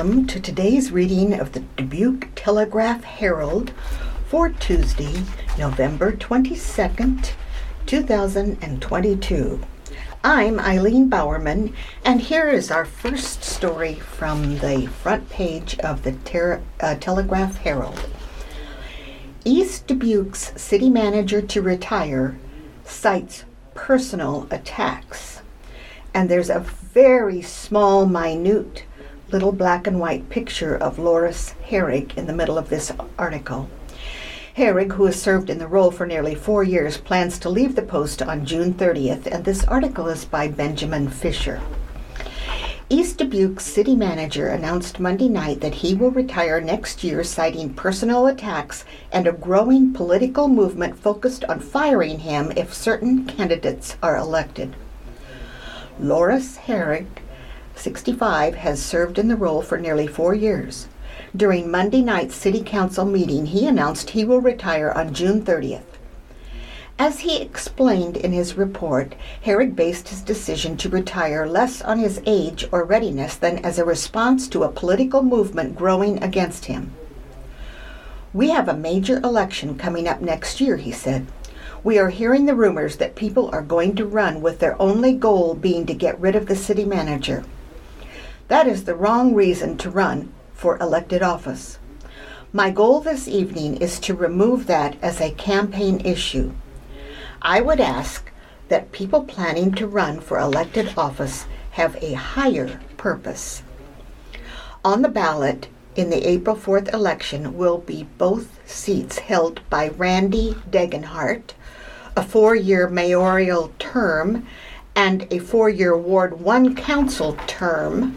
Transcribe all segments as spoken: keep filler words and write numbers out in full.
welcome to today's reading of the Dubuque Telegraph Herald for Tuesday, November twenty-second, two thousand twenty-two. I'm Eileen Bowerman, and here is our first story from the front page of the Ter- uh, Telegraph Herald. East Dubuque's city manager to retire cites personal attacks. And there's a very small, minute, little black and white picture of Loris Herrig in the middle of this article. Herrig, who has served in the role for nearly four years, plans to leave the post on June thirtieth, and this article is by Benjamin Fisher. East Dubuque's city manager announced Monday night that he will retire next year, citing personal attacks and a growing political movement focused on firing him if certain candidates are elected. Loris Herrig, sixty-five, has served in the role for nearly four years. During Monday night's city council meeting, he announced he will retire on June thirtieth. As he explained in his report, Herrig based his decision to retire less on his age or readiness than as a response to a political movement growing against him. "We have a major election coming up next year," he said. "We are hearing the rumors that people are going to run with their only goal being to get rid of the city manager. That is the wrong reason to run for elected office. My goal this evening is to remove that as a campaign issue. I would ask that people planning to run for elected office have a higher purpose. On the ballot in the April fourth election will be both seats held by Randy Degenhart, a four-year mayoral term, and a four-year Ward one council term,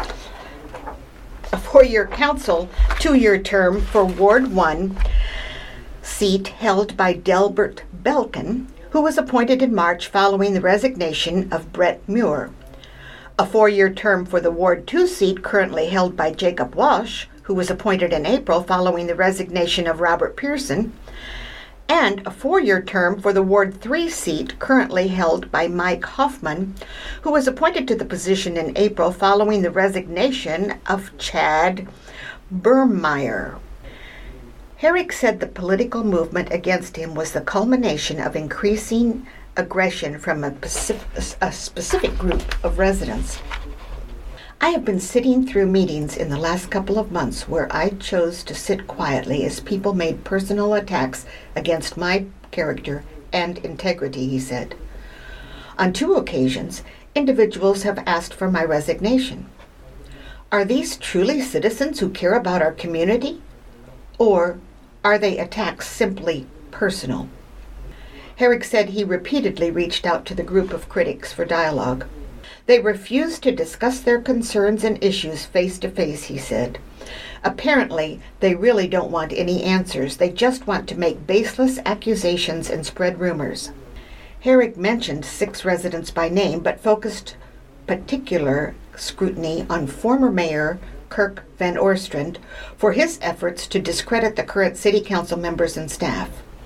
a four-year council, two-year term for Ward one seat held by Delbert Belkin, who was appointed in March following the resignation of Brett Muir. A four-year term for the Ward two seat currently held by Jacob Walsh, who was appointed in April following the resignation of Robert Pearson, and a four-year term for the Ward three seat currently held by Mike Hoffman, who was appointed to the position in April following the resignation of Chad Burmeyer. Herrig said the political movement against him was the culmination of increasing aggression from a specific, a specific group of residents. "I have been sitting through meetings in the last couple of months where I chose to sit quietly as people made personal attacks against my character and integrity," he said. "On two occasions, individuals have asked for my resignation. Are these truly citizens who care about our community? Or are they attacks simply personal?" Herrig said he repeatedly reached out to the group of critics for dialogue. "They refuse to discuss their concerns and issues face to face," he said. "Apparently, they really don't want any answers. They just want to make baseless accusations and spread rumors." Herrig mentioned six residents by name, but focused particular scrutiny on former Mayor Kirk Van Ostrand for his efforts to discredit the current city council members and staff.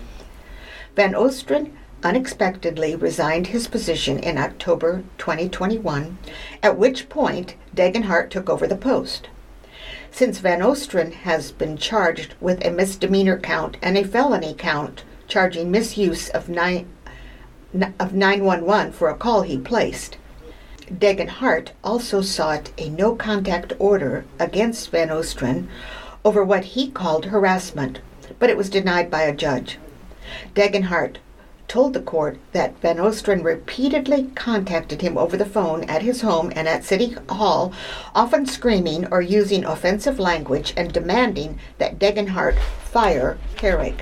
Van Ostrand unexpectedly resigned his position in October twenty twenty-one, at which point Degenhart took over the post. Since Van Ostrand has been charged with a misdemeanor count and a felony count charging misuse of nine of nine one one for a call he placed. Degenhart also sought a no-contact order against Van Ostrand over what he called harassment, but it was denied by a judge. Degenhart told the court that Van Ostrand repeatedly contacted him over the phone at his home and at City Hall, often screaming or using offensive language and demanding that Degenhart fire Herrig.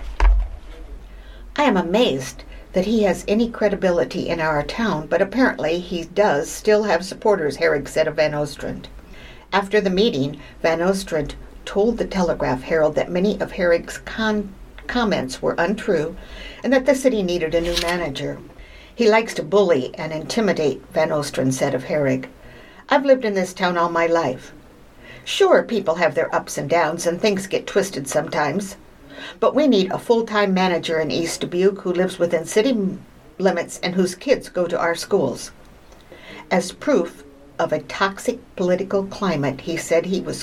"I am amazed that he has any credibility in our town, but apparently he does still have supporters," Herrig said of Van Ostrand. After the meeting, Van Ostrand told the Telegraph Herald that many of Herrig's con- comments were untrue and that the city needed a new manager. "He likes to bully and intimidate," Van Ostrand said of Herrig. "I've lived in this town all my life. Sure, people have their ups and downs and things get twisted sometimes. But we need a full-time manager in East Dubuque who lives within city limits and whose kids go to our schools." As proof of a toxic political climate, he said he was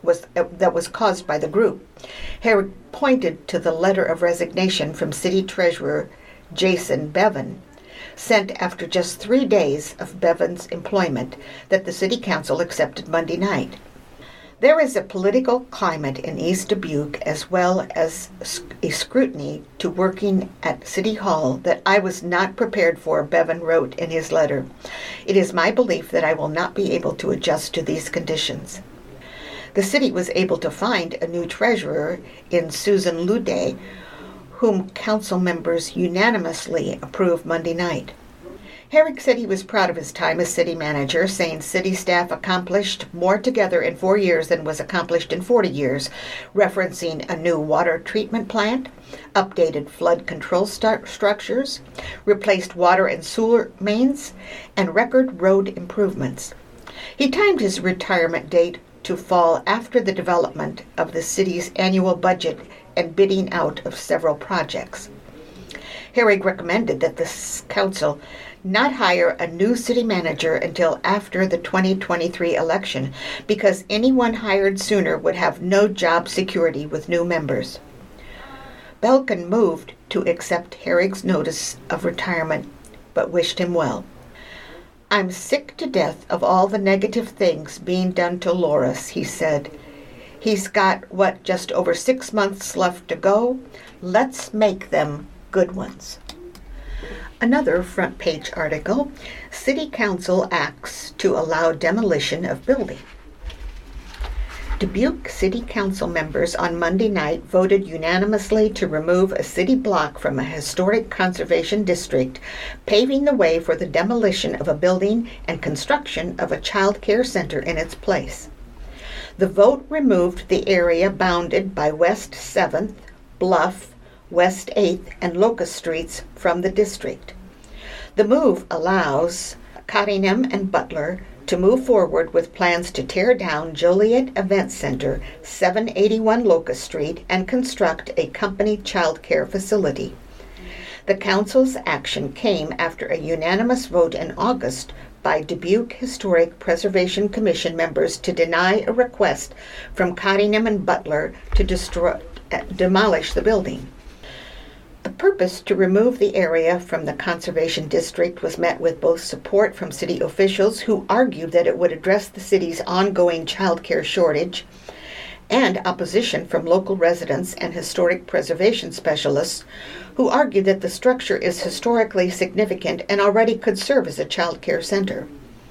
was uh, that was caused by the group. Herrig pointed to the letter of resignation from City Treasurer Jason Bevan, sent after just three days of Bevan's employment, that the City Council accepted Monday night. There is a political climate in East Dubuque, as well as a scrutiny to working at City Hall, that I was not prepared for, Bevan wrote in his letter. It is my belief that I will not be able to adjust to these conditions. The city was able to find a new treasurer in Susan Luday, whom council members unanimously approved Monday night. Herrig said he was proud of his time as city manager, saying city staff accomplished more together in four years than was accomplished in forty years, referencing a new water treatment plant, updated flood control st- structures, replaced water and sewer mains, and record road improvements. He timed his retirement date to fall after the development of the city's annual budget and bidding out of several projects. Herrig recommended that the council not hire a new city manager until after the twenty twenty-three election, because anyone hired sooner would have no job security with new members. Belkin moved to accept Herrig's notice of retirement, but wished him well. I'm sick to death of all the negative things being done to Loris, he said. He's got, what, just over six months left to go? Let's make them good ones. Another front page article, City Council acts to allow demolition of building. Dubuque City Council members on Monday night voted unanimously to remove a city block from a historic conservation district, paving the way for the demolition of a building and construction of a child care center in its place. The vote removed the area bounded by West seventh, Bluff, West eighth, and Locust Streets from the district. The move allows Cottingham and Butler to move forward with plans to tear down Joliet Event Center, seven eighty-one Locust Street, and construct a company child care facility. The council's action came after a unanimous vote in August by Dubuque Historic Preservation Commission members to deny a request from Cottingham and Butler to destroy, uh, demolish the building. The purpose to remove the area from the conservation district was met with both support from city officials, who argued that it would address the city's ongoing child care shortage, and opposition from local residents and historic preservation specialists, who argued that the structure is historically significant and already could serve as a child care center.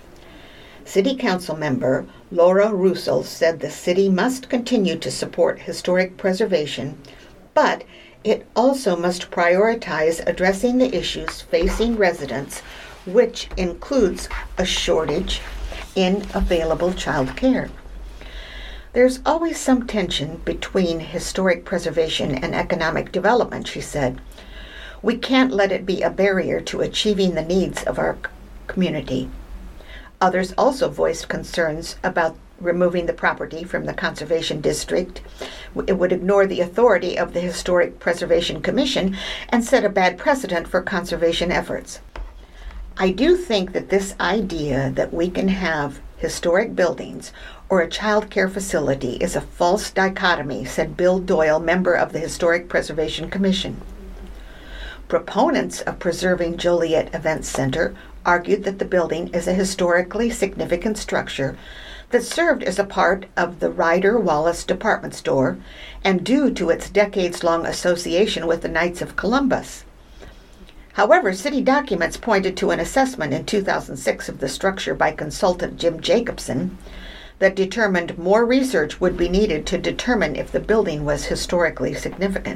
City Council member Laura Russell said the city must continue to support historic preservation, but it also must prioritize addressing the issues facing residents, which includes a shortage in available child care. There's always some tension between historic preservation and economic development, she said. We can't let it be a barrier to achieving the needs of our community. Others also voiced concerns about removing the property from the conservation district. It would ignore the authority of the Historic Preservation Commission and set a bad precedent for conservation efforts. I do think that this idea that we can have historic buildings or a child care facility is a false dichotomy, said Bill Doyle, member of the Historic Preservation Commission. Proponents of preserving Joliet Events Center argued that the building is a historically significant structure that served as a part of the Ryder Wallace department store and due to its decades-long association with the Knights of Columbus. However, city documents pointed to an assessment in two thousand six of the structure by consultant Jim Jacobson that determined more research would be needed to determine if the building was historically significant.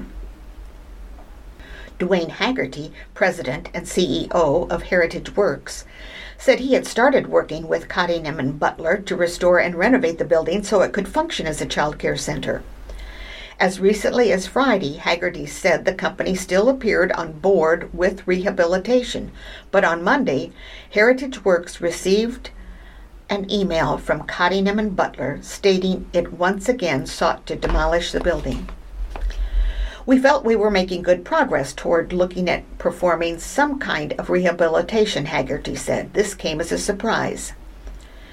Dwayne Haggerty, president and C E O of Heritage Works, said he had started working with Cottingham and Butler to restore and renovate the building so it could function as a child care center. As recently as Friday, Haggerty said the company still appeared on board with rehabilitation, but on Monday, Heritage Works received an email from Cottingham and Butler stating it once again sought to demolish the building. We felt we were making good progress toward looking at performing some kind of rehabilitation, Haggerty said. This came as a surprise.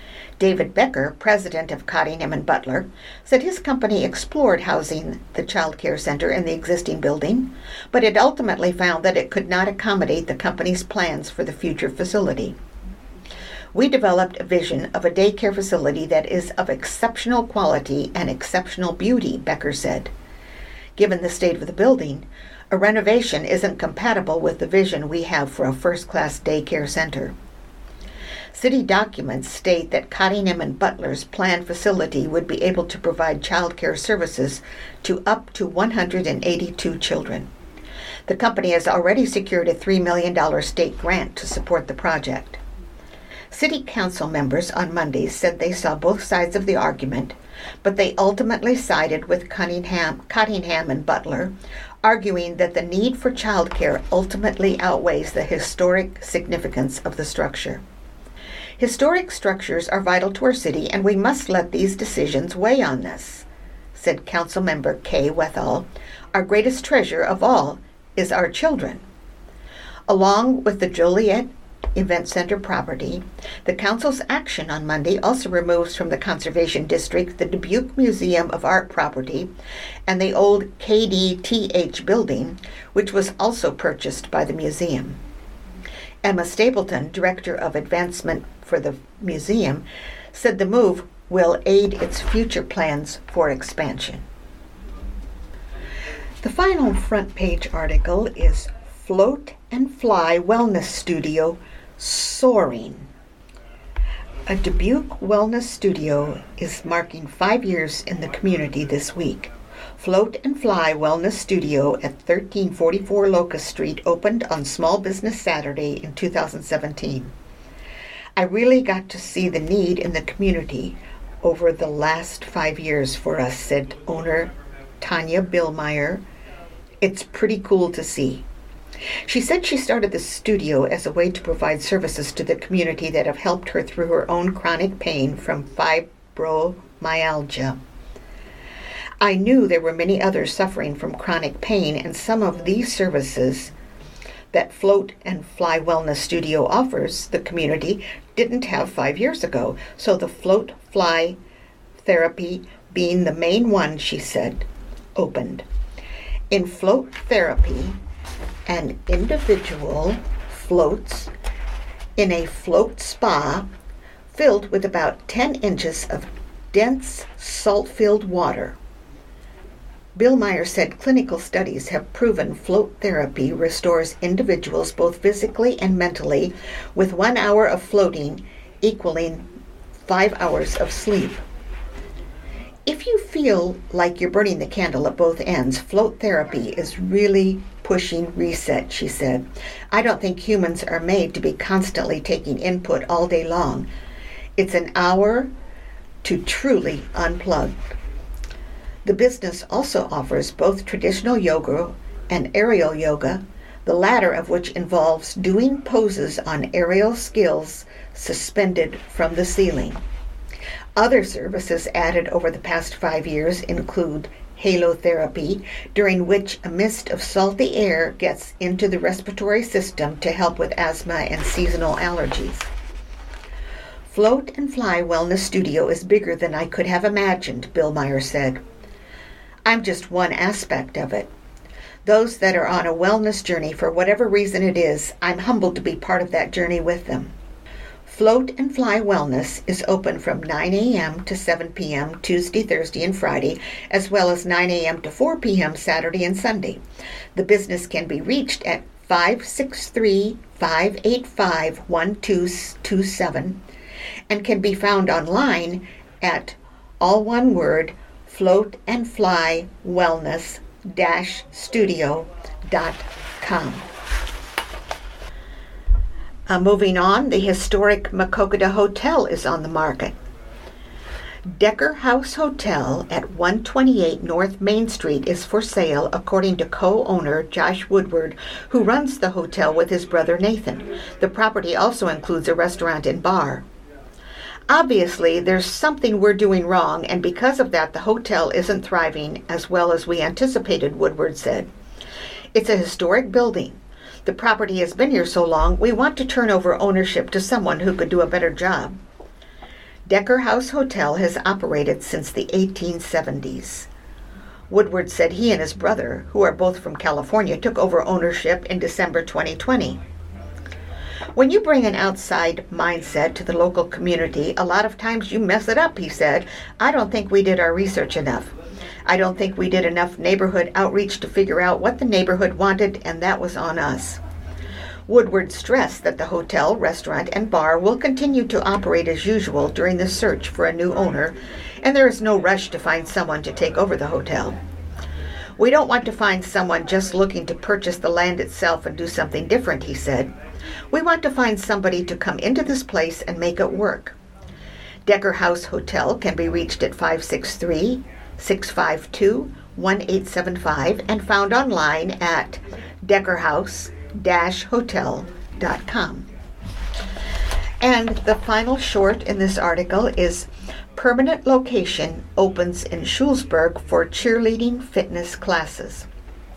David Becker, president of Cottingham and Butler, said his company explored housing the child care center in the existing building, but it ultimately found that it could not accommodate the company's plans for the future facility. We developed a vision of a daycare facility that is of exceptional quality and exceptional beauty, Becker said. Given the state of the building, a renovation isn't compatible with the vision we have for a first-class daycare center. City documents state that Cottingham and Butler's planned facility would be able to provide child care services to up to one hundred eighty-two children. The company has already secured a three million dollars state grant to support the project. City council members on Monday said they saw both sides of the argument, but they ultimately sided with Cottingham, Cottingham and Butler, arguing that the need for child care ultimately outweighs the historic significance of the structure. Historic structures are vital to our city, and we must let these decisions weigh on this, said Councilmember Kay Wethall. Our greatest treasure of all is our children. Along with the Joliet Event Center property, the Council's action on Monday also removes from the Conservation District the Dubuque Museum of Art property and the old K D T H building, which was also purchased by the museum. Emma Stapleton, Director of Advancement for the museum, said the move will aid its future plans for expansion. The final front page article is Float and Fly Wellness Studio Soaring. A Dubuque wellness studio is marking five years in the community this week. Float and Fly Wellness Studio at thirteen forty-four Locust Street opened on Small Business Saturday in two thousand seventeen. I really got to see the need in the community over the last five years for us, said owner Tanya Billmeyer. It's pretty cool to see. She said she started the studio as a way to provide services to the community that have helped her through her own chronic pain from fibromyalgia. I knew there were many others suffering from chronic pain, and some of these services that Float and Fly Wellness Studio offers the community didn't have five years ago. So the Float Fly therapy being the main one, she said, opened. In float therapy, an individual floats in a float spa filled with about ten inches of dense salt-filled water. Billmeyer said clinical studies have proven float therapy restores individuals both physically and mentally, with one hour of floating equaling five hours of sleep. If you feel like you're burning the candle at both ends, float therapy is really pushing reset, she said. I don't think humans are made to be constantly taking input all day long. It's an hour to truly unplug. The business also offers both traditional yoga and aerial yoga, the latter of which involves doing poses on aerial skills suspended from the ceiling. Other services added over the past five years include halotherapy, during which a mist of salty air gets into the respiratory system to help with asthma and seasonal allergies. Float and Fly Wellness Studio is bigger than I could have imagined, Billmeyer said. I'm just one aspect of it. Those that are on a wellness journey, for whatever reason it is, I'm humbled to be part of that journey with them. Float and Fly Wellness is open from nine a.m. to seven p.m. Tuesday, Thursday, and Friday, as well as nine a.m. to four p.m. Saturday and Sunday. The business can be reached at five six three, five eight five, one two two seven and can be found online at, all one word, float and fly wellness dash studio dot com. Uh, moving on, the historic Maquoketa Hotel is on the market. Decker House Hotel at one twenty-eight North Main Street is for sale, according to co-owner Josh Woodward, who runs the hotel with his brother Nathan. The property also includes a restaurant and bar. Obviously, there's something we're doing wrong, and because of that, the hotel isn't thriving as well as we anticipated, Woodward said. It's a historic building. The property has been here so long, we want to turn over ownership to someone who could do a better job. Decker House Hotel has operated since the eighteen seventies. Woodward said he and his brother, who are both from California, took over ownership in December twenty twenty. When you bring an outside mindset to the local community, a lot of times you mess it up, he said. I don't think we did our research enough. I don't think we did enough neighborhood outreach to figure out what the neighborhood wanted, and that was on us. Woodward stressed that the hotel, restaurant, and bar will continue to operate as usual during the search for a new owner, and there is no rush to find someone to take over the hotel. We don't want to find someone just looking to purchase the land itself and do something different, he said. We want to find somebody to come into this place and make it work. Decker House Hotel can be reached at five six three, six five two, one eight seven five and found online at decker house dash hotel dot com. And the final short in this article is Permanent Location Opens in Schullsburg for Cheerleading Fitness Classes.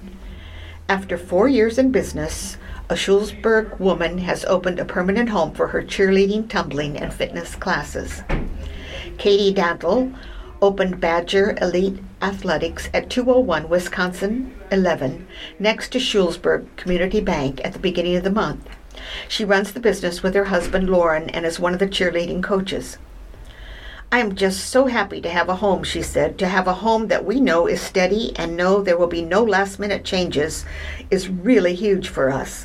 After four years in business, a Schullsburg woman has opened a permanent home for her cheerleading, tumbling, and fitness classes. Katie Dantle opened Badger Elite Athletics at two oh one Wisconsin eleven next to Schullsburg Community Bank at the beginning of the month. She runs the business with her husband Lauren and is one of the cheerleading coaches. I am just so happy to have a home, she said. To have a home that we know is steady and know there will be no last minute changes is really huge for us.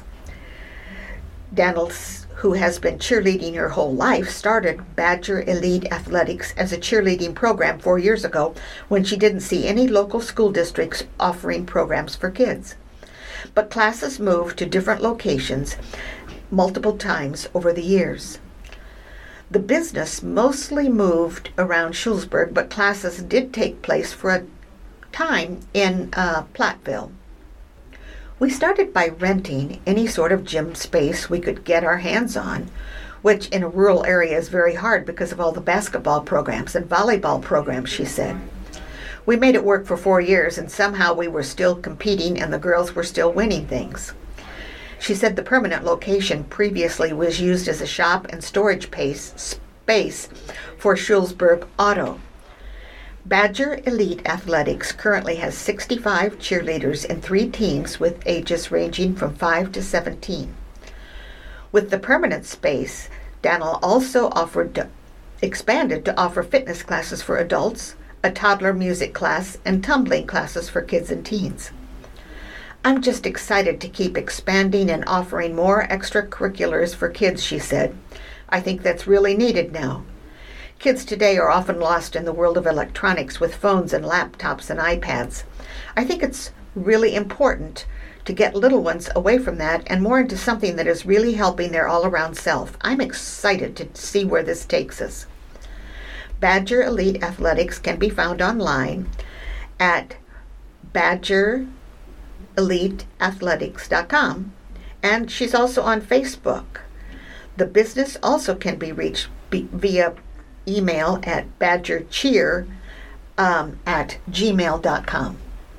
Dantle, who has been cheerleading her whole life, started Badger Elite Athletics as a cheerleading program four years ago when she didn't see any local school districts offering programs for kids. But classes moved to different locations multiple times over the years. The business mostly moved around Schullsburg, but classes did take place for a time in uh, Platteville. We started by renting any sort of gym space we could get our hands on, which in a rural area is very hard because of all the basketball programs and volleyball programs, she said. We made it work for four years, and somehow we were still competing and the girls were still winning things. She said the permanent location previously was used as a shop and storage pace, space for Schullsburg Auto. Badger Elite Athletics currently has sixty-five cheerleaders in three teams with ages ranging from five to seventeen. With the permanent space, Dantle also offered to, expanded to offer fitness classes for adults, a toddler music class, and tumbling classes for kids and teens. I'm just excited to keep expanding and offering more extracurriculars for kids, she said. I think that's really needed now. Kids today are often lost in the world of electronics with phones and laptops and iPads. I think it's really important to get little ones away from that and more into something that is really helping their all-around self. I'm excited to see where this takes us. Badger Elite Athletics can be found online at badger elite athletics dot com, and she's also on Facebook. The business also can be reached be, via email at badgercheer um, at gmail dot com.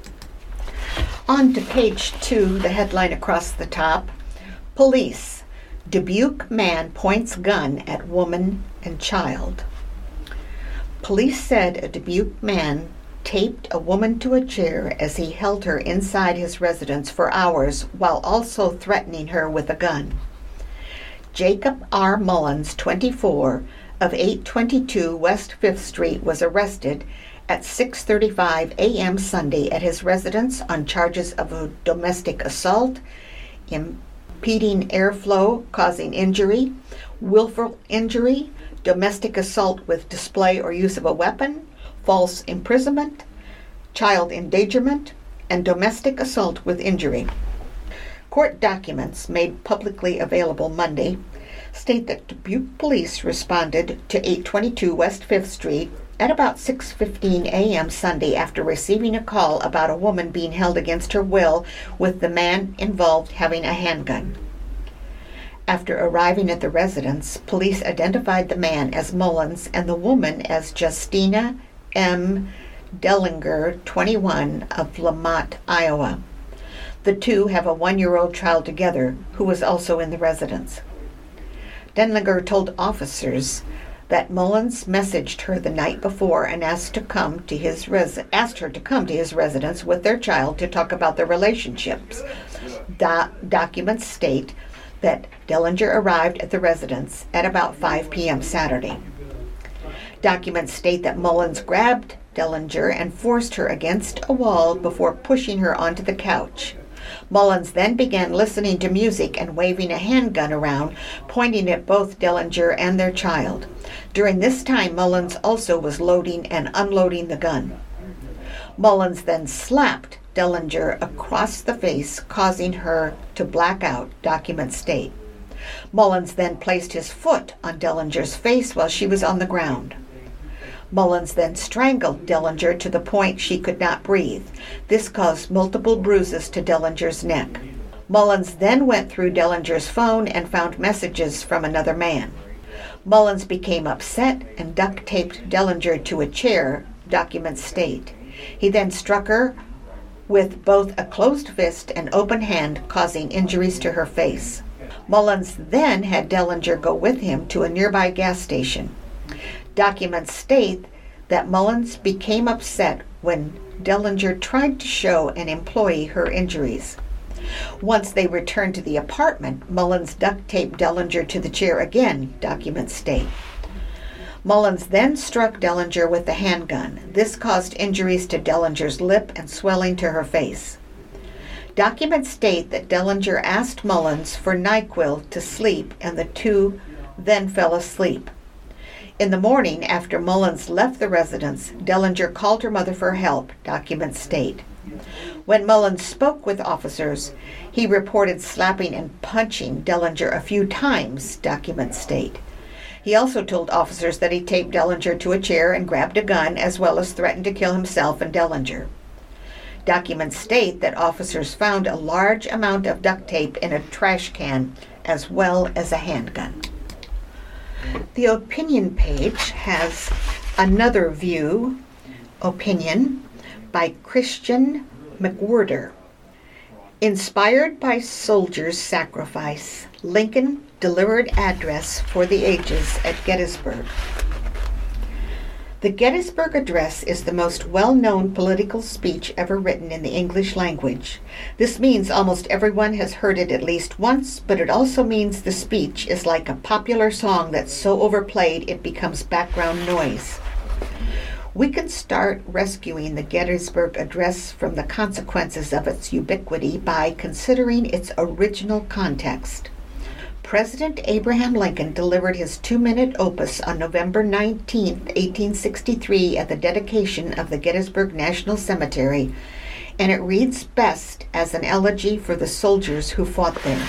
On to page two, the headline across the top, Police, Dubuque man points gun at woman and child. Police said a Dubuque man taped a woman to a chair as he held her inside his residence for hours while also threatening her with a gun. Jacob R. Mullins, twenty-four, of eight twenty-two West Fifth Street, was arrested at six thirty-five a.m. Sunday at his residence on charges of a domestic assault, impeding airflow, causing injury, willful injury, domestic assault with display or use of a weapon, false imprisonment, child endangerment, and domestic assault with injury. Court documents made publicly available Monday state that Dubuque police responded to eight twenty-two West Fifth Street at about six fifteen a.m. Sunday after receiving a call about a woman being held against her will with the man involved having a handgun. After arriving at the residence, police identified the man as Mullins and the woman as Justina M. Dellinger, twenty-one, of Lamont, Iowa. The two have a one-year-old child together who was also in the residence. Denlinger told officers that Mullins messaged her the night before and asked to come to his res- asked her to come to his residence with their child to talk about their relationships. Do- documents state that Dellinger arrived at the residence at about five p.m. Saturday. Documents state that Mullins grabbed Dellinger and forced her against a wall before pushing her onto the couch. Mullins then began listening to music and waving a handgun around, pointing at both Dellinger and their child. During this time, Mullins also was loading and unloading the gun. Mullins then slapped Dellinger across the face, causing her to black out, documents state. Mullins then placed his foot on Dellinger's face while she was on the ground. Mullins then strangled Dellinger to the point she could not breathe. This caused multiple bruises to Dellinger's neck. Mullins then went through Dellinger's phone and found messages from another man. Mullins became upset and duct-taped Dellinger to a chair, documents state. He then struck her with both a closed fist and open hand, causing injuries to her face. Mullins then had Dellinger go with him to a nearby gas station. Documents state that Mullins became upset when Dellinger tried to show an employee her injuries. Once they returned to the apartment, Mullins duct-taped Dellinger to the chair again, documents state. Mullins then struck Dellinger with the handgun. This caused injuries to Dellinger's lip and swelling to her face. Documents state that Dellinger asked Mullins for NyQuil to sleep, and the two then fell asleep. In the morning, after Mullins left the residence, Dellinger called her mother for help, documents state. When Mullins spoke with officers, he reported slapping and punching Dellinger a few times, documents state. He also told officers that he taped Dellinger to a chair and grabbed a gun, as well as threatened to kill himself and Dellinger. Documents state that officers found a large amount of duct tape in a trash can, as well as a handgun. The opinion page has another view, opinion, by Christian McWhirter. Inspired by soldiers' sacrifice, Lincoln delivered address for the ages at Gettysburg. The Gettysburg Address is the most well-known political speech ever written in the English language. This means almost everyone has heard it at least once, but it also means the speech is like a popular song that's so overplayed it becomes background noise. We can start rescuing the Gettysburg Address from the consequences of its ubiquity by considering its original context. President Abraham Lincoln delivered his two-minute opus on November nineteenth, eighteen sixty-three at the dedication of the Gettysburg National Cemetery, and it reads best as an elegy for the soldiers who fought there.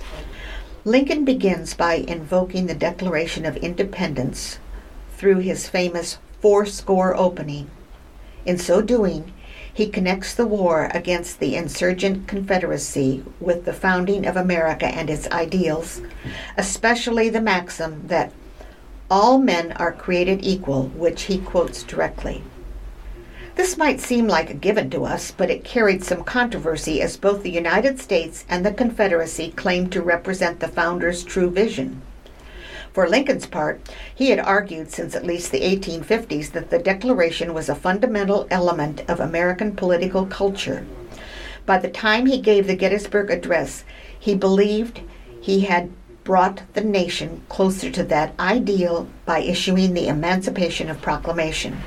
Lincoln begins by invoking the Declaration of Independence through his famous four-score opening. In so doing, he connects the war against the insurgent Confederacy with the founding of America and its ideals, especially the maxim that all men are created equal, which he quotes directly. This might seem like a given to us, but it carried some controversy as both the United States and the Confederacy claimed to represent the founders' true vision. For Lincoln's part, he had argued since at least the eighteen fifties that the Declaration was a fundamental element of American political culture. By the time he gave the Gettysburg Address, he believed he had brought the nation closer to that ideal by issuing the Emancipation Proclamation.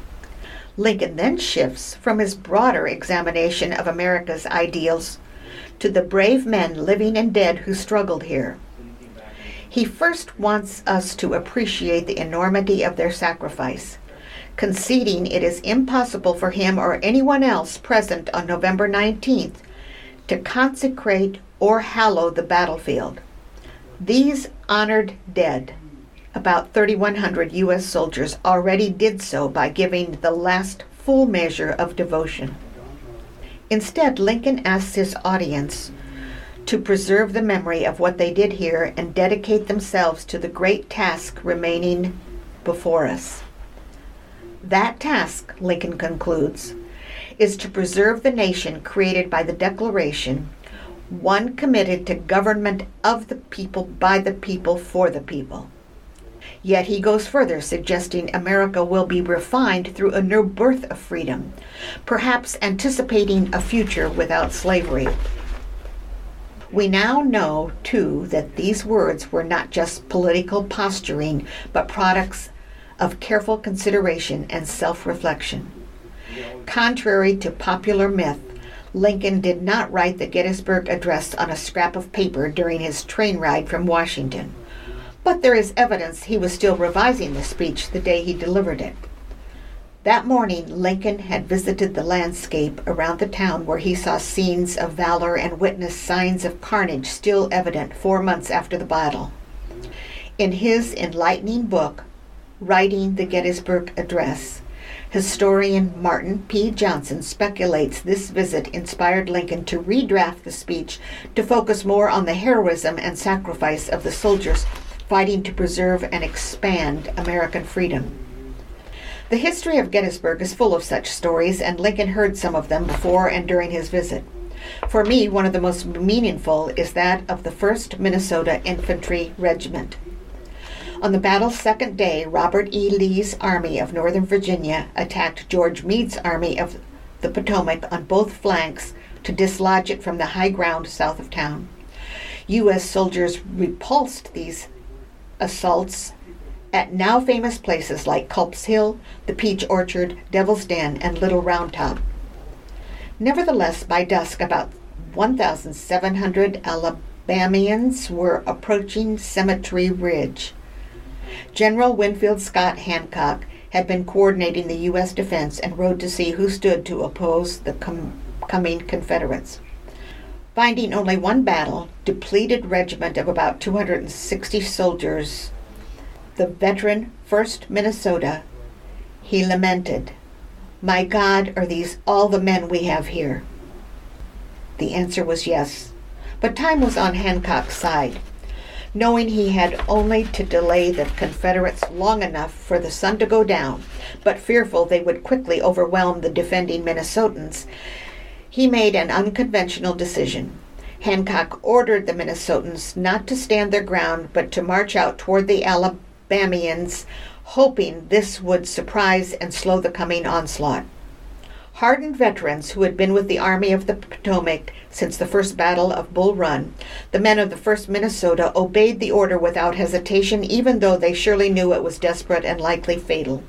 Lincoln then shifts from his broader examination of America's ideals to the brave men living and dead who struggled here. He first wants us to appreciate the enormity of their sacrifice, conceding it is impossible for him or anyone else present on November nineteenth to consecrate or hallow the battlefield. These honored dead, about thirty-one hundred U S soldiers, already did so by giving the last full measure of devotion. Instead, Lincoln asks his audience to preserve the memory of what they did here and dedicate themselves to the great task remaining before us. That task, Lincoln concludes, is to preserve the nation created by the Declaration, one committed to government of the people, by the people, for the people. Yet he goes further, suggesting America will be refined through a new birth of freedom, perhaps anticipating a future without slavery. We now know, too, that these words were not just political posturing, but products of careful consideration and self-reflection. Contrary to popular myth, Lincoln did not write the Gettysburg Address on a scrap of paper during his train ride from Washington, but there is evidence he was still revising the speech the day he delivered it. That morning, Lincoln had visited the landscape around the town where he saw scenes of valor and witnessed signs of carnage still evident four months after the battle. In his enlightening book, Writing the Gettysburg Address, historian Martin P. Johnson speculates this visit inspired Lincoln to redraft the speech to focus more on the heroism and sacrifice of the soldiers fighting to preserve and expand American freedom. The history of Gettysburg is full of such stories, and Lincoln heard some of them before and during his visit. For me, one of the most meaningful is that of the first Minnesota Infantry Regiment. On the battle's second day, Robert E. Lee's Army of Northern Virginia attacked George Meade's Army of the Potomac on both flanks to dislodge it from the high ground south of town. U S soldiers repulsed these assaults at now famous places like Culp's Hill, the Peach Orchard, Devil's Den, and Little Round Top. Nevertheless, by dusk, about one thousand seven hundred Alabamians were approaching Cemetery Ridge. General Winfield Scott Hancock had been coordinating the U S defense and rode to see who stood to oppose the com- coming Confederates. Finding only one battle, depleted regiment of about two hundred sixty soldiers, the veteran first Minnesota, he lamented, "My God, are these all the men we have here?" The answer was yes, but time was on Hancock's side. Knowing he had only to delay the Confederates long enough for the sun to go down, but fearful they would quickly overwhelm the defending Minnesotans, he made an unconventional decision. Hancock ordered the Minnesotans not to stand their ground, but to march out toward the Alabamians, hoping this would surprise and slow the coming onslaught. Hardened veterans who had been with the Army of the Potomac since the first Battle of Bull Run, the men of the first Minnesota obeyed the order without hesitation, even though they surely knew it was desperate and likely fatal.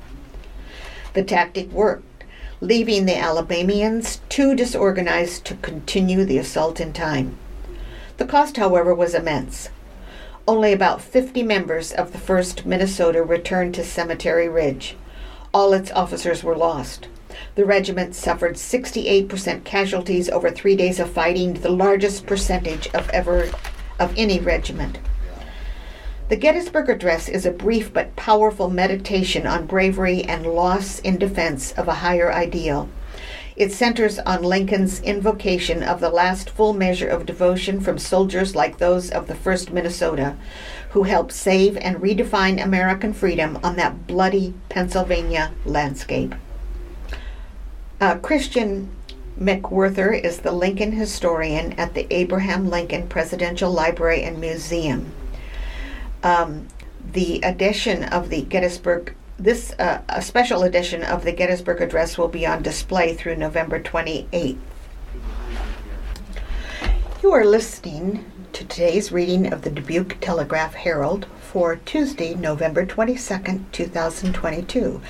The tactic worked, leaving the Alabamians too disorganized to continue the assault in time. The cost, however, was immense. Only about fifty members of the first Minnesota returned to Cemetery Ridge. All its officers were lost. The regiment suffered sixty-eight percent casualties over three days of fighting, the largest percentage of ever of any regiment. The Gettysburg Address is a brief but powerful meditation on bravery and loss in defense of a higher ideal. It centers on Lincoln's invocation of the last full measure of devotion from soldiers like those of the first Minnesota, who helped save and redefine American freedom on that bloody Pennsylvania landscape. Uh, Christian McWhirter is the Lincoln historian at the Abraham Lincoln Presidential Library and Museum. Um, the edition of the Gettysburg, this uh, a special edition of the Gettysburg Address will be on display through November twenty-eighth. You are listening to today's reading of the Dubuque Telegraph Herald for Tuesday, November twenty-second, two thousand twenty-two.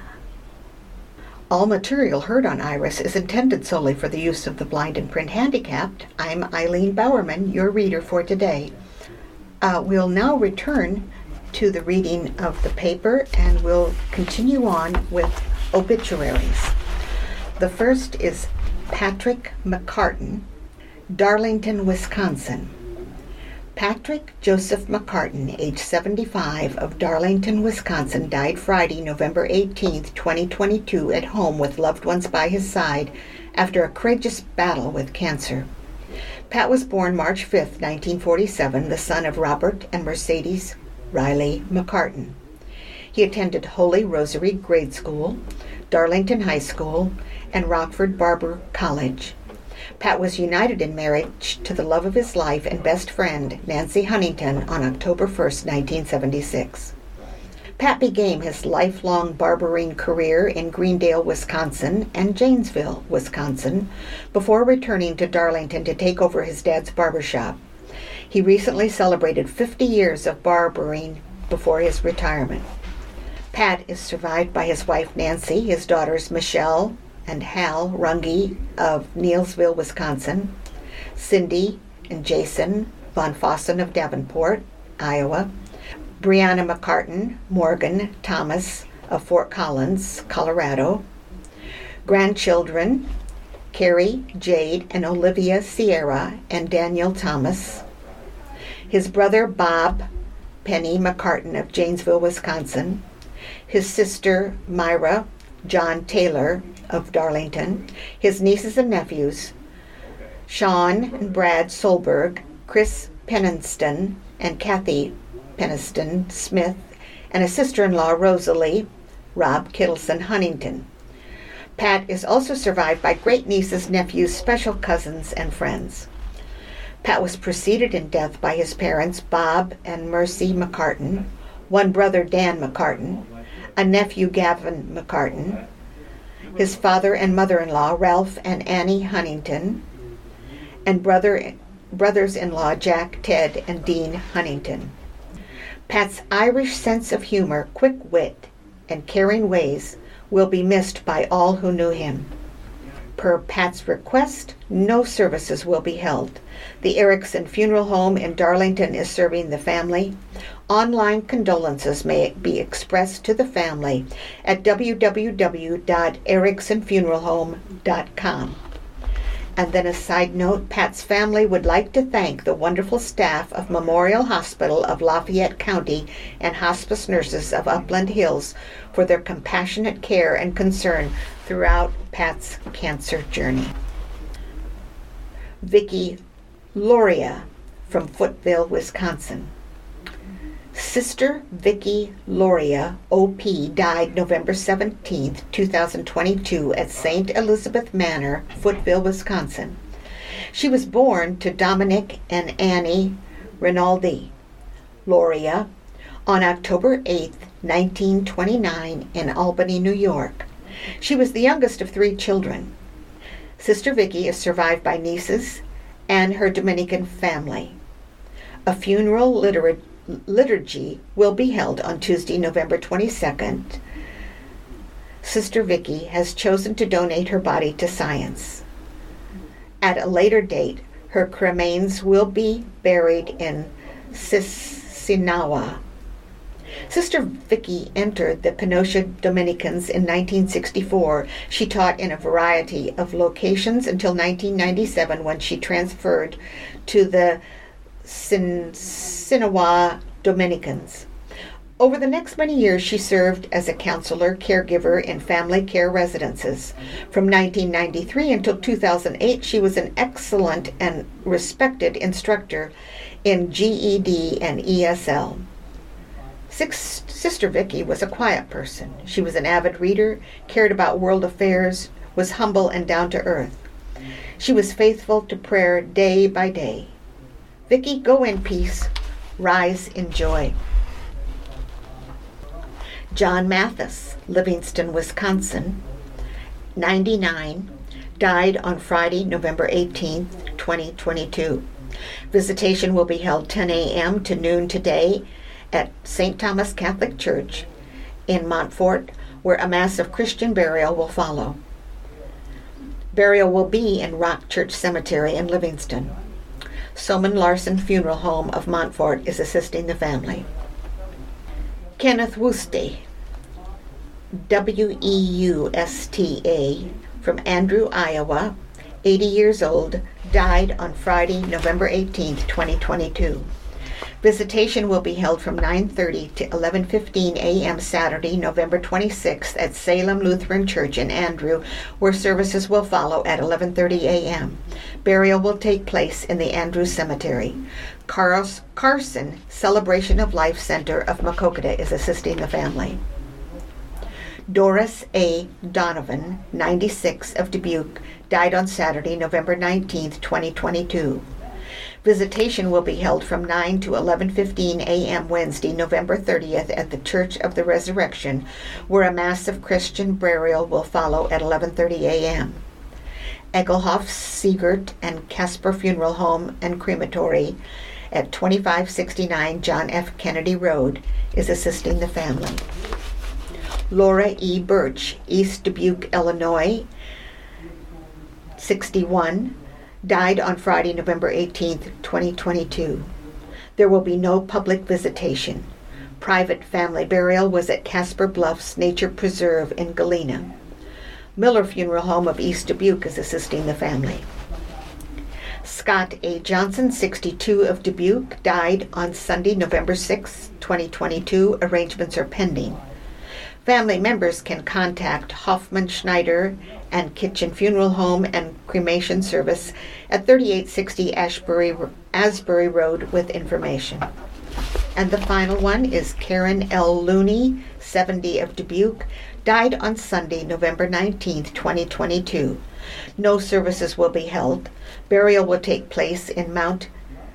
All material heard on Iris is intended solely for the use of the blind and print handicapped. I'm Eileen Bowerman, your reader for today. Uh, we'll now return to the reading of the paper, and we'll continue on with obituaries. The first is Patrick McCartan, Darlington, Wisconsin. Patrick Joseph McCartan, age seventy-five, of Darlington, Wisconsin, died Friday, November eighteenth, twenty twenty-two, at home with loved ones by his side after a courageous battle with cancer. Pat was born March fifth, nineteen forty-seven, the son of Robert and Mercedes Riley McCartan. He attended Holy Rosary Grade School, Darlington High School, and Rockford Barber College. Pat was united in marriage to the love of his life and best friend, Nancy Huntington, on October first, nineteen seventy-six. Pat began his lifelong barbering career in Greendale, Wisconsin and Janesville, Wisconsin, before returning to Darlington to take over his dad's barbershop. He recently celebrated fifty years of barbering before his retirement. Pat is survived by his wife Nancy, his daughters Michelle and Hal Runge of Neilsville, Wisconsin, Cindy and Jason Von Fossen of Davenport, Iowa, Brianna McCartan, Morgan Thomas of Fort Collins, Colorado, grandchildren Carrie, Jade, and Olivia Sierra and Daniel Thomas, his brother Bob Penny McCartan of Janesville, Wisconsin, his sister Myra John Taylor of Darlington, his nieces and nephews Sean and Brad Solberg, Chris Penniston and Kathy Penniston Smith, and a sister-in-law Rosalie Rob Kittleson Huntington. Pat is also survived by great-nieces, nephews, special cousins, and friends. Pat was preceded in death by his parents, Bob and Mercy McCartan, one brother, Dan McCartan, a nephew, Gavin McCartan, his father and mother-in-law, Ralph and Annie Huntington, and brother, brothers-in-law, Jack, Ted, and Dean Huntington. Pat's Irish sense of humor, quick wit, and caring ways will be missed by all who knew him. Per Pat's request, no services will be held. The Erickson Funeral Home in Darlington is serving the family. Online condolences may be expressed to the family at w w w dot erickson funeral home dot com. And then a side note, Pat's family would like to thank the wonderful staff of Memorial Hospital of Lafayette County and hospice nurses of Upland Hills for their compassionate care and concern throughout Pat's cancer journey. Vicki Loria from Footville, Wisconsin. Sister Vicki Loria, O P, died November seventeenth, two thousand twenty-two at Saint Elizabeth Manor, Footville, Wisconsin. She was born to Dominic and Annie Rinaldi Loria on October eighth, nineteen twenty-nine in Albany, New York. She was the youngest of three children. Sister Vicki is survived by nieces and her Dominican family. A funeral liturgy liturgy will be held on Tuesday, November twenty-second. Sister Vicki has chosen to donate her body to science. At a later date, her cremains will be buried in Sisingawa. Sister Vicki entered the Kenosha Dominicans in nineteen sixty-four. She taught in a variety of locations until nineteen ninety-seven, when she transferred to the Sin- Sinawa Dominicans. Over the next many years, she served as a counselor, caregiver in family care residences. From nineteen ninety-three until two thousand eight, she was an excellent and respected instructor in G E D and E S L. Six, Sister Vicki was a quiet person. She was an avid reader, cared about world affairs, was humble and down to earth. She was faithful to prayer day by day. Vicki, go in peace, rise in joy. John Mathis, Livingston, Wisconsin, ninety-nine, died on Friday, November eighteenth, twenty twenty-two. Visitation will be held ten a.m. to noon today at Saint Thomas Catholic Church in Montfort, where a Mass of Christian burial will follow. Burial will be in Rock Church Cemetery in Livingston. Soman Larson Funeral Home of Montfort is assisting the family. Kenneth Wuste, W E U S T A, from Andrew, Iowa, eighty years old, died on Friday, November eighteenth, twenty twenty-two. Visitation will be held from nine thirty to eleven fifteen a.m. Saturday, November twenty-sixth at Salem Lutheran Church in Andrew, where services will follow at eleven thirty a.m. Burial will take place in the Andrew Cemetery. Carlos Carson Celebration of Life Center of Maquoketa is assisting the family. Doris A. Donovan, ninety-six, of Dubuque, died on Saturday, November nineteenth, twenty twenty-two. Visitation will be held from nine to eleven fifteen a.m. Wednesday, November thirtieth at the Church of the Resurrection, where a massive Christian burial will follow at eleven thirty a.m. Egelhoff, Siegert, and Casper Funeral Home and Crematory at twenty-five sixty-nine John F. Kennedy Road is assisting the family. Laura E. Birch, East Dubuque, Illinois, sixty-one, died on Friday, November eighteenth, twenty twenty-two. There will be no public visitation. Private family burial was at Casper Bluffs Nature Preserve in Galena. Miller Funeral Home of East Dubuque is assisting the family. Scott A. Johnson, sixty-two, of Dubuque, died on Sunday, November sixth, twenty twenty-two. Arrangements are pending. Family members can contact Hoffman Schneider and Kitchen Funeral Home and Cremation Service at thirty-eight sixty Ashbury, Asbury Road with information. And the final one is Karen L. Looney, seventy, of Dubuque, died on Sunday, November nineteenth, twenty twenty-two. No services will be held. Burial will take place in Mount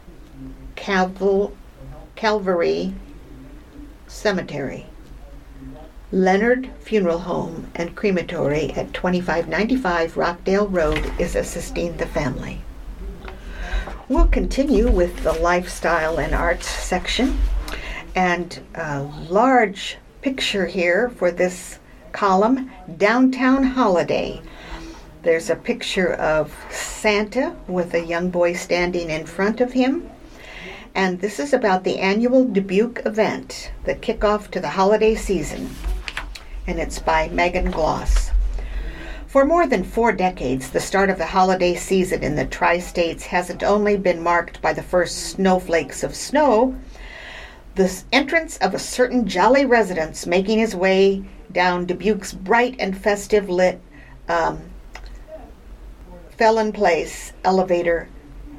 Calv- Calvary Cemetery. Leonard Funeral Home and Crematory at twenty-five ninety-five Rockdale Road is assisting the family. We'll continue with the lifestyle and arts section, and a large picture here for this column, Downtown Holiday. There's a picture of Santa with a young boy standing in front of him. And this is about the annual Dubuque event, the kickoff to the holiday season. And it's by Megan Gloss. For more than four decades, the start of the holiday season in the tri-states hasn't only been marked by the first snowflakes of snow, the entrance of a certain jolly resident making his way down Dubuque's bright and festive lit um, Felon Place elevator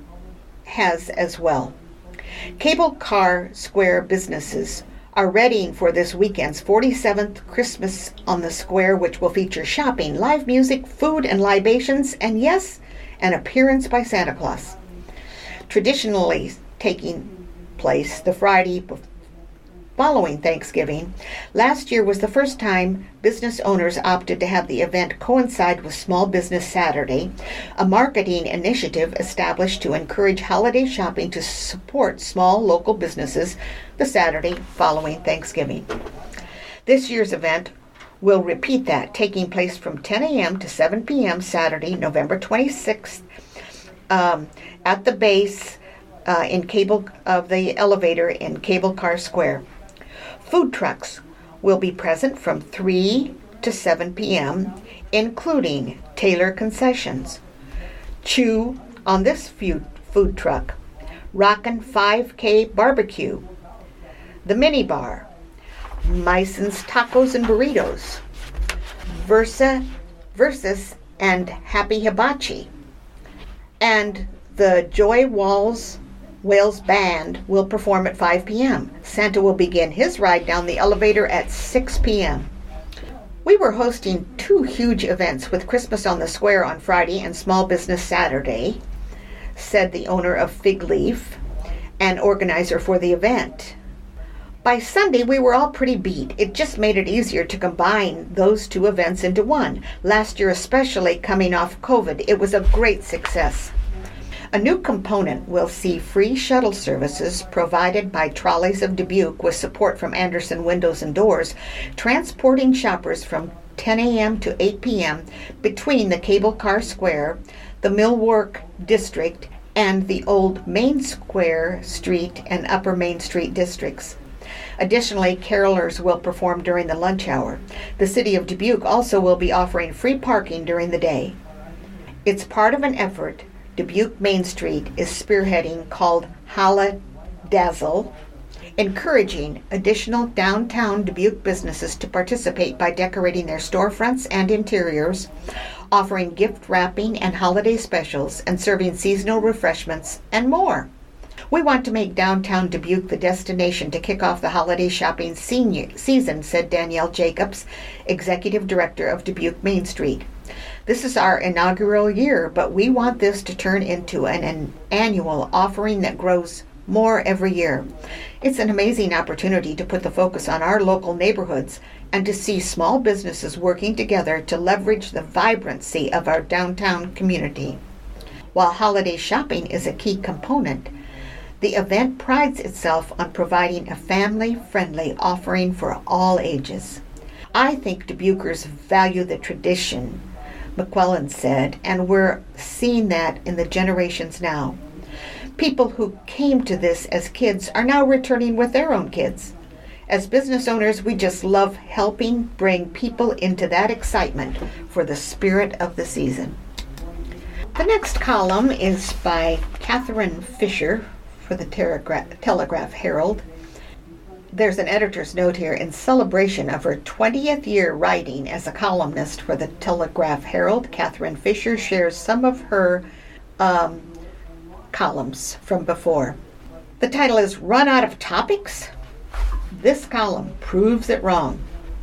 has as well. Cable Car Square businesses are readying for this weekend's forty-seventh Christmas on the Square, which will feature shopping, live music, food and libations, and yes, an appearance by Santa Claus. Traditionally taking place the Friday following Thanksgiving, last year was the first time business owners opted to have the event coincide with Small Business Saturday, a marketing initiative established to encourage holiday shopping to support small local businesses the Saturday following Thanksgiving. This year's event will repeat that, taking place from ten a.m. to seven p.m. Saturday, November twenty-sixth, um, at the base uh, in cable of the elevator in Cable Car Square. Food trucks will be present from three to seven p.m., including Taylor Concessions. Chew on this food truck, Rockin' five K Barbecue, The Mini Bar, Mison's Tacos and Burritos, Versa, Versus and Happy Hibachi, and the Joy Walls Wales Band will perform at five p.m. Santa will begin his ride down the elevator at six p.m. We were hosting two huge events with Christmas on the Square on Friday and Small Business Saturday, said the owner of Fig Leaf and organizer for the event. By Sunday, we were all pretty beat. It just made it easier to combine those two events into one. Last year, especially coming off COVID, it was a great success. A new component will see free shuttle services provided by Trolleys of Dubuque with support from Anderson Windows and Doors, transporting shoppers from ten a.m. to eight p.m. between the Cable Car Square, the Millwork District, and the Old Main Square Street and Upper Main Street districts. Additionally, carolers will perform during the lunch hour. The City of Dubuque also will be offering free parking during the day. It's part of an effort Dubuque Main Street is spearheading called Holla Dazzle, encouraging additional downtown Dubuque businesses to participate by decorating their storefronts and interiors, offering gift wrapping and holiday specials, and serving seasonal refreshments, and more. We want to make downtown Dubuque the destination to kick off the holiday shopping senior season, said Danielle Jacobs, Executive Director of Dubuque Main Street. This is our inaugural year, but we want this to turn into an, an annual offering that grows more every year. It's an amazing opportunity to put the focus on our local neighborhoods and to see small businesses working together to leverage the vibrancy of our downtown community. While holiday shopping is a key component, the event prides itself on providing a family-friendly offering for all ages. I think Dubuquers value the tradition, McQuillan said, and we're seeing that in the generations now. People who came to this as kids are now returning with their own kids. As business owners, we just love helping bring people into that excitement for the spirit of the season. The next column is by Catherine Fisher for the Telegraph, Telegraph Herald. There's an editor's note here. In celebration of her twentieth year writing as a columnist for the Telegraph Herald, Catherine Fisher shares some of her um, columns from before. The title is Run Out of Topics? This column proves it wrong.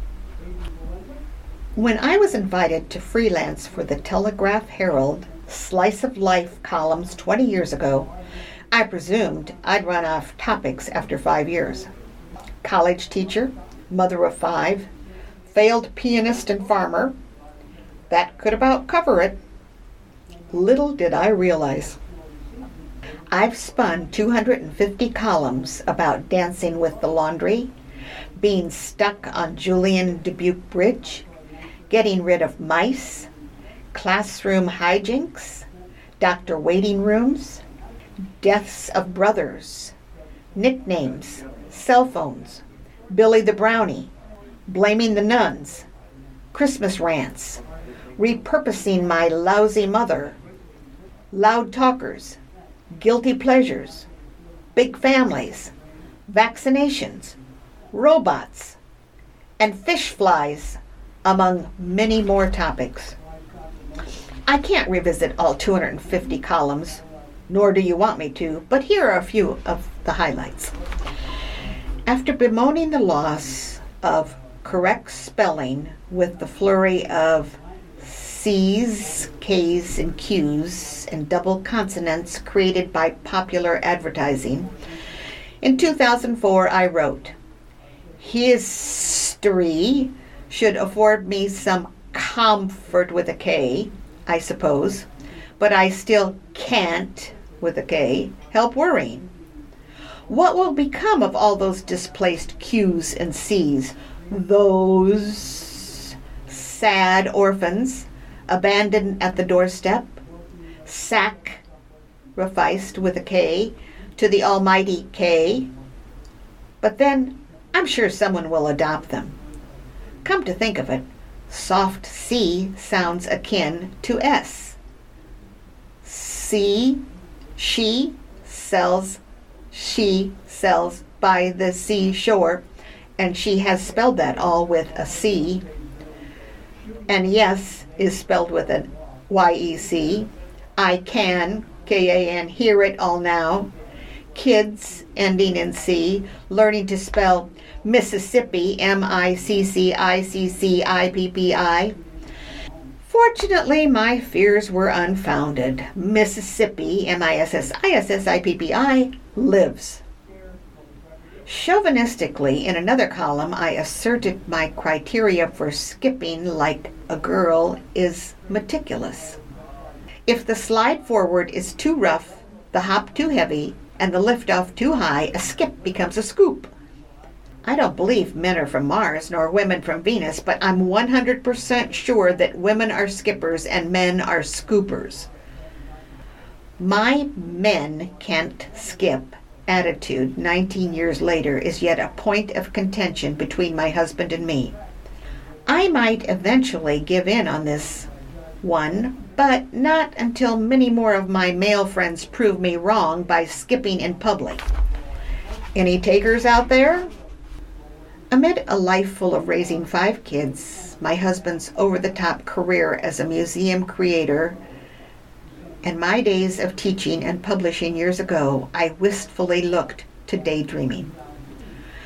When I was invited to freelance for the Telegraph Herald Slice of Life columns twenty years ago, I presumed I'd run out of topics after five years. College teacher, mother of five, failed pianist and farmer. That could about cover it. Little did I realize. I've spun two hundred fifty columns about dancing with the laundry, being stuck on Julian Dubuque Bridge, getting rid of mice, classroom hijinks, doctor waiting rooms, deaths of brothers, nicknames, cell phones, Billy the Brownie, blaming the nuns, Christmas rants, repurposing my lousy mother, loud talkers, guilty pleasures, big families, vaccinations, robots, and fish flies, among many more topics. I can't revisit all two hundred fifty columns, nor do you want me to, but here are a few of the highlights. After bemoaning the loss of correct spelling with the flurry of C's, K's, and Q's and double consonants created by popular advertising, in two thousand four I wrote, "History should afford me some comfort with a K, I suppose, but I still can't, with a K, help worrying. What will become of all those displaced Q's and C's, those sad orphans abandoned at the doorstep, sacrificed with a K to the almighty K? But then I'm sure someone will adopt them. Come to think of it, soft C sounds akin to S. C, she sells, she sells by the seashore, and she has spelled that all with a C. And yes is spelled with a Y E C. I can, K A N, hear it all now. Kids, ending in C, learning to spell Mississippi, M I C C I C C I P P I. Fortunately, my fears were unfounded. Mississippi, M I S S I S S I P P I, lives. Chauvinistically, in another column, I asserted my criteria for skipping like a girl is meticulous. If the slide forward is too rough, the hop too heavy, and the liftoff too high, a skip becomes a scoop. I don't believe men are from Mars nor women from Venus, but I'm one hundred percent sure that women are skippers and men are scoopers. My men can't skip attitude nineteen years later is yet a point of contention between my husband and me. I might eventually give in on this one, but not until many more of my male friends prove me wrong by skipping in public. Any takers out there? Amid a life full of raising five kids, my husband's over-the-top career as a museum creator, and my days of teaching and publishing years ago, I wistfully looked to daydreaming.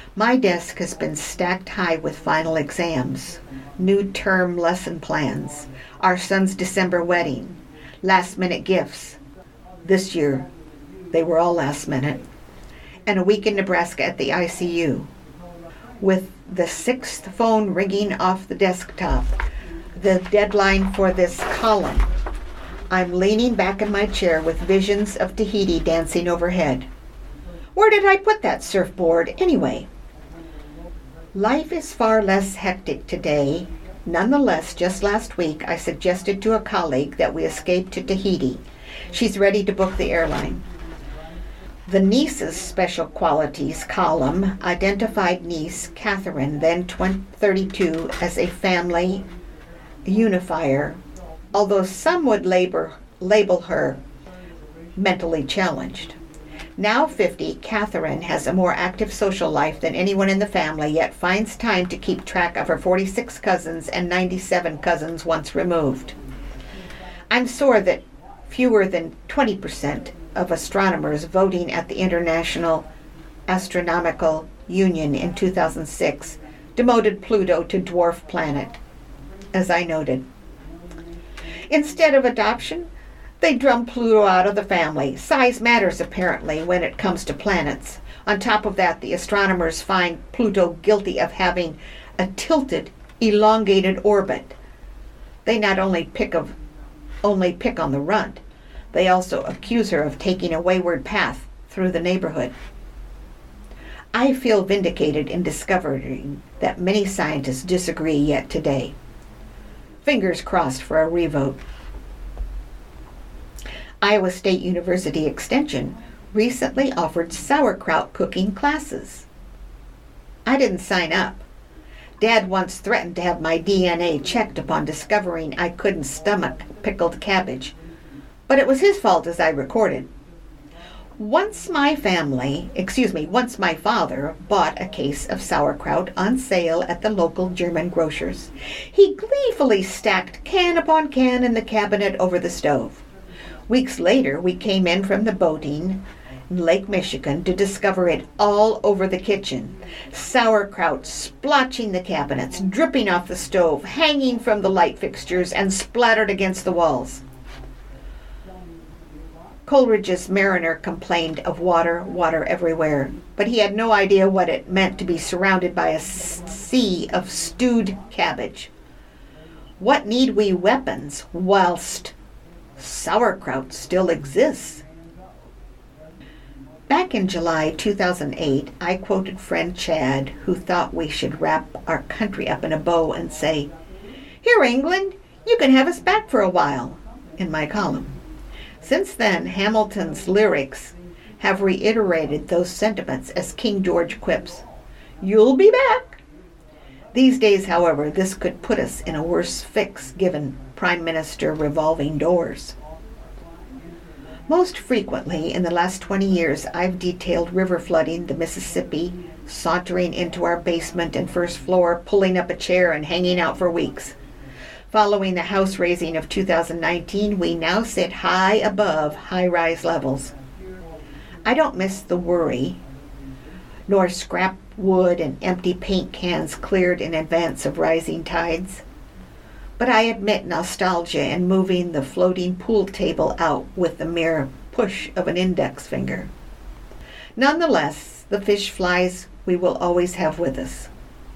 My desk has been stacked high with final exams, new term lesson plans, our son's December wedding, last-minute gifts. This year, they were all last minute. And a week in Nebraska at the I C U. With the sixth phone ringing off the desktop, the deadline for this column, I'm leaning back in my chair with visions of Tahiti dancing overhead. Where did I put that surfboard anyway? Life is far less hectic today. Nonetheless, just last week, I suggested to a colleague that we escape to Tahiti. She's ready to book the airline. The niece's special qualities column identified niece Catherine, then thirty-two, as a family unifier, although some would labor, label her mentally challenged. Now fifty, Catherine has a more active social life than anyone in the family, yet finds time to keep track of her forty-six cousins and ninety-seven cousins once removed. I'm sure that fewer than twenty percent of astronomers voting at the International Astronomical Union in two thousand six demoted Pluto to dwarf planet, as I noted. Instead of adoption, they drum Pluto out of the family. Size matters, apparently, when it comes to planets. On top of that, the astronomers find Pluto guilty of having a tilted, elongated orbit. They not only pick of only pick on the runt, they also accuse her of taking a wayward path through the neighborhood. I feel vindicated in discovering that many scientists disagree yet today. Fingers crossed for a revote. Iowa State University Extension recently offered sauerkraut cooking classes. I didn't sign up. Dad once threatened to have my D N A checked upon discovering I couldn't stomach pickled cabbage, but it was his fault, as I recorded. Once my family, excuse me, once my father bought a case of sauerkraut on sale at the local German grocer's. He gleefully stacked can upon can in the cabinet over the stove. Weeks later, we came in from the boating in Lake Michigan to discover it all over the kitchen. Sauerkraut splotching the cabinets, dripping off the stove, hanging from the light fixtures, and splattered against the walls. Coleridge's Mariner complained of water, water everywhere, but he had no idea what it meant to be surrounded by a sea of stewed cabbage. What need we weapons whilst sauerkraut still exists? Back in July two thousand eight, I quoted friend Chad, who thought we should wrap our country up in a bow and say, "Here, England, you can have us back for a while," in my column. Since then, Hamilton's lyrics have reiterated those sentiments as King George quips, "You'll be back." These days, however, this could put us in a worse fix given Prime Minister revolving doors. Most frequently in the last twenty years, I've detailed river flooding the Mississippi, sauntering into our basement and first floor, pulling up a chair and hanging out for weeks. Following the house raising of two thousand nineteen, we now sit high above high-rise levels. I don't miss the worry, nor scrap wood and empty paint cans cleared in advance of rising tides. But I admit nostalgia in moving the floating pool table out with the mere push of an index finger. Nonetheless, the fish flies we will always have with us.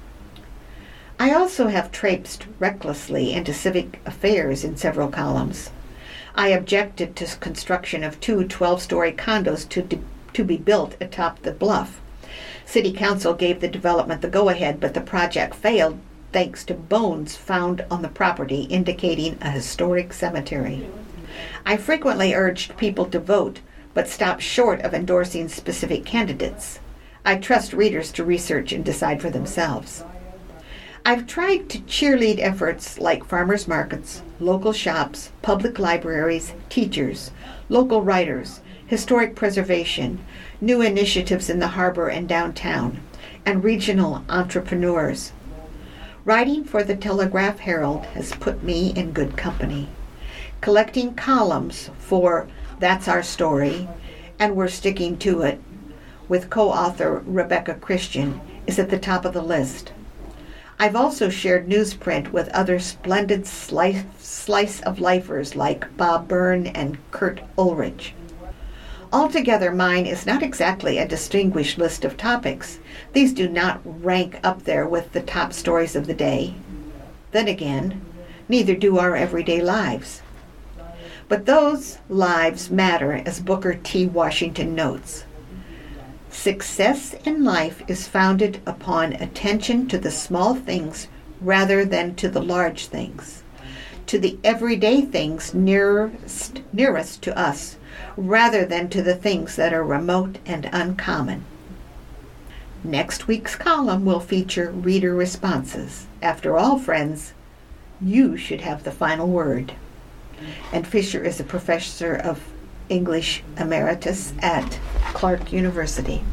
I also have traipsed recklessly into civic affairs in several columns. I objected to construction of two twelve-story condos to, de- to be built atop the bluff. City Council gave the development the go-ahead, but the project failed thanks to bones found on the property indicating a historic cemetery. I frequently urged people to vote, but stopped short of endorsing specific candidates. I trust readers to research and decide for themselves. I've tried to cheerlead efforts like farmers markets, local shops, public libraries, teachers, local writers, historic preservation, new initiatives in the harbor and downtown, and regional entrepreneurs. Writing for the Telegraph Herald has put me in good company. Collecting columns for That's Our Story, and we're sticking to it, with co-author Rebecca Christian, is at the top of the list. I've also shared newsprint with other splendid slice, slice of lifers like Bob Byrne and Kurt Ulrich. Altogether, mine is not exactly a distinguished list of topics. These do not rank up there with the top stories of the day. Then again, neither do our everyday lives. But those lives matter, as Booker T. Washington notes. Success in life is founded upon attention to the small things rather than to the large things, to the everyday things nearest, nearest to us, rather than to the things that are remote and uncommon. Next week's column will feature reader responses. After all, friends, you should have the final word. And Fisher is a professor of English Emeritus at Clark University.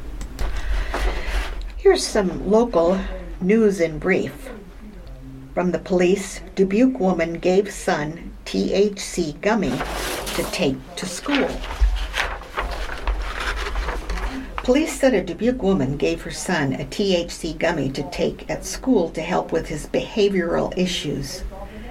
Here's some local news in brief. From the police, Dubuque woman gave son T H C gummy to take to school. Police said a Dubuque woman gave her son a T H C gummy to take at school to help with his behavioral issues.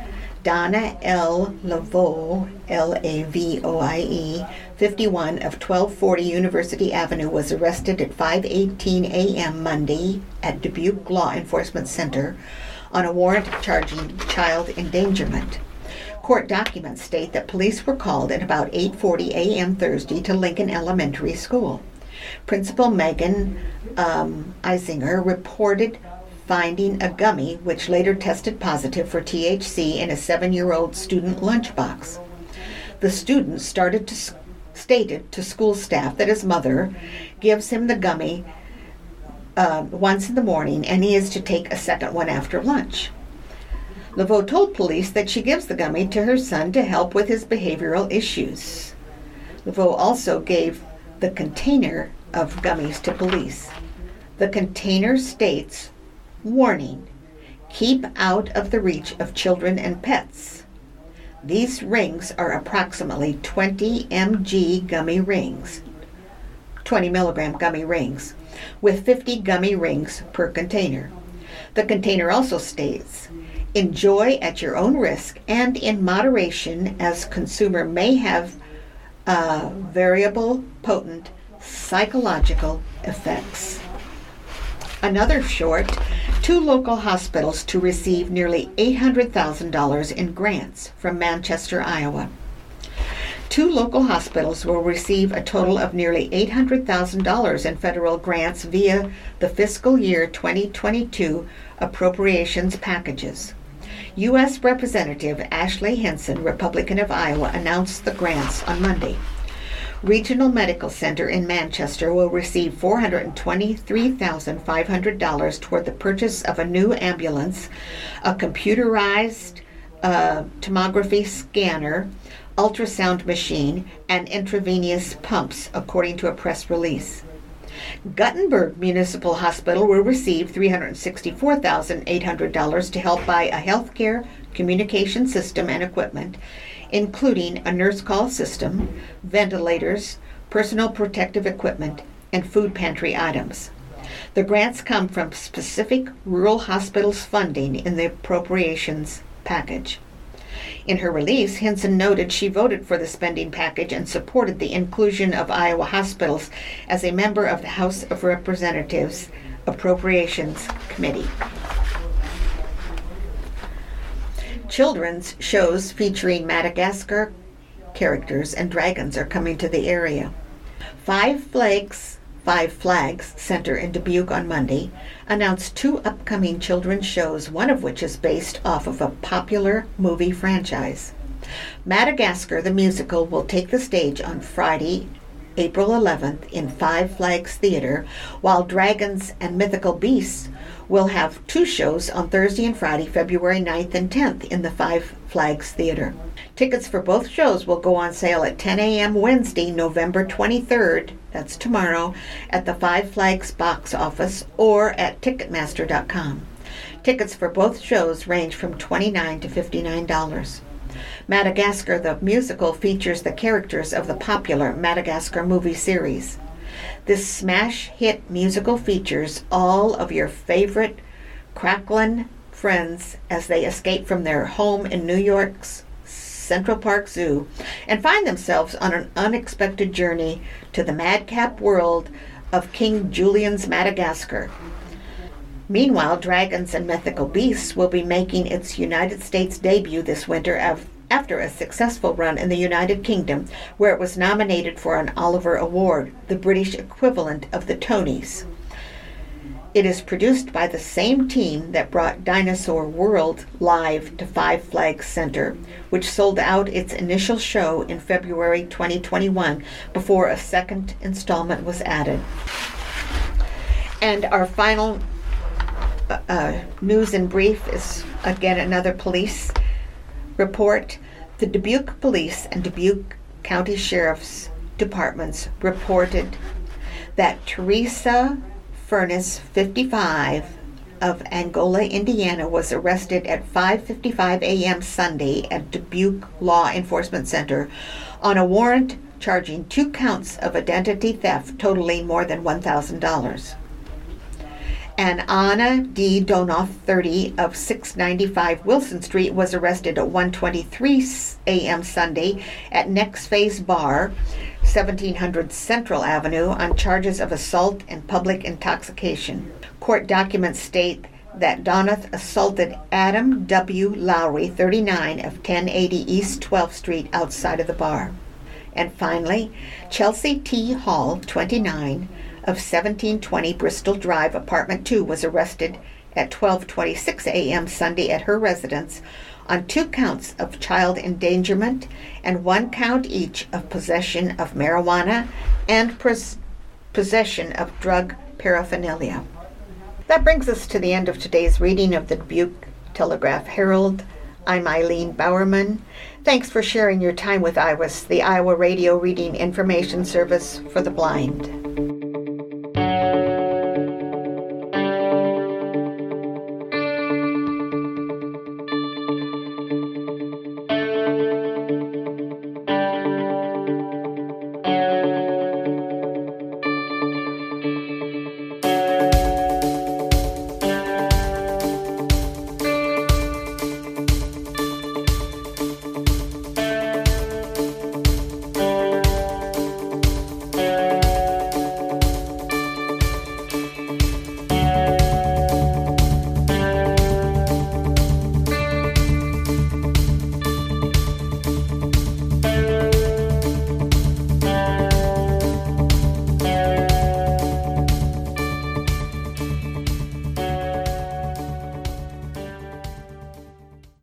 Donna L. Lavoie, L A V O I E, fifty-one of twelve forty University Avenue, was arrested at five eighteen a.m. Monday at Dubuque Law Enforcement Center on a warrant charging child endangerment. Court documents state that police were called at about eight forty a.m. Thursday to Lincoln Elementary School. Principal Megan um, Eisinger reported finding a gummy which later tested positive for T H C in a seven-year-old student lunchbox. The student started to stated to school staff that his mother gives him the gummy uh, once in the morning and he is to take a second one after lunch. Lavoie told police that she gives the gummy to her son to help with his behavioral issues. Lavoie also gave the container of gummies to police. The container states, "Warning, keep out of the reach of children and pets." These rings are approximately twenty milligram gummy rings, twenty milligram gummy rings, with fifty gummy rings per container. The container also states, "Enjoy at your own risk and in moderation, as consumer may have uh, variable, potent psychological effects." Another short, two local hospitals to receive nearly eight hundred thousand dollars in grants from Manchester, Iowa. Two local hospitals will receive a total of nearly eight hundred thousand dollars in federal grants via the fiscal year twenty twenty-two appropriations packages. U S Representative Ashley Hinson, Republican of Iowa, announced the grants on Monday. Regional Medical Center in Manchester will receive four hundred twenty-three thousand five hundred dollars toward the purchase of a new ambulance, a computerized uh, tomography scanner, ultrasound machine, and intravenous pumps, according to a press release. Guttenberg Municipal Hospital will receive three hundred sixty-four thousand eight hundred dollars to help buy a healthcare communication system and equipment, including a nurse call system, ventilators, personal protective equipment, and food pantry items. The grants come from specific rural hospitals funding in the appropriations package. In her release, Hinson noted she voted for the spending package and supported the inclusion of Iowa hospitals as a member of the House of Representatives Appropriations Committee. Children's shows featuring Madagascar characters and dragons are coming to the area. Five Flags, Five Flags Center in Dubuque on Monday announced two upcoming children's shows, one of which is based off of a popular movie franchise. Madagascar the musical will take the stage on Friday, April eleventh in Five Flags Theater, while Dragons and Mythical Beasts will have two shows on Thursday and Friday, February ninth and tenth in the Five Flags Theater. Tickets for both shows will go on sale at ten a.m. Wednesday, November twenty-third, that's tomorrow, at the Five Flags box office or at Ticketmaster dot com. Tickets for both shows range from twenty-nine dollars to fifty-nine dollars. Madagascar the musical features the characters of the popular Madagascar movie series. This smash hit musical features all of your favorite Cracklin' friends as they escape from their home in New York's Central Park Zoo and find themselves on an unexpected journey to the madcap world of King Julian's Madagascar. Meanwhile, Dragons and Mythical Beasts will be making its United States debut this winter af- after a successful run in the United Kingdom, where it was nominated for an Oliver Award, the British equivalent of the Tonys. It is produced by the same team that brought Dinosaur World live to Five Flags Center, which sold out its initial show in February twenty twenty-one before a second installment was added. And our final uh, uh, news in brief is again another police report. The Dubuque Police and Dubuque County Sheriff's Departments reported that Teresa Furness, fifty-five, of Angola, Indiana, was arrested at five fifty-five a.m. Sunday at Dubuque Law Enforcement Center on a warrant charging two counts of identity theft totaling more than one thousand dollars. And Anna D. Donoff, thirty, of six ninety-five Wilson Street, was arrested at one twenty-three a.m. Sunday at Next Phase Bar, seventeen hundred Central Avenue, on charges of assault and public intoxication. Court documents state that Donoff assaulted Adam W. Lowry, thirty-nine, of ten eighty East twelfth Street, outside of the bar. And finally, Chelsea T. Hall, twenty-nine, of seventeen twenty Bristol Drive, Apartment two, was arrested at twelve twenty-six a.m. Sunday at her residence on two counts of child endangerment and one count each of possession of marijuana and pos- possession of drug paraphernalia. That brings us to the end of today's reading of the Dubuque Telegraph Herald. I'm Eileen Bowerman. Thanks for sharing your time with I W I S, the Iowa Radio Reading Information Service for the Blind.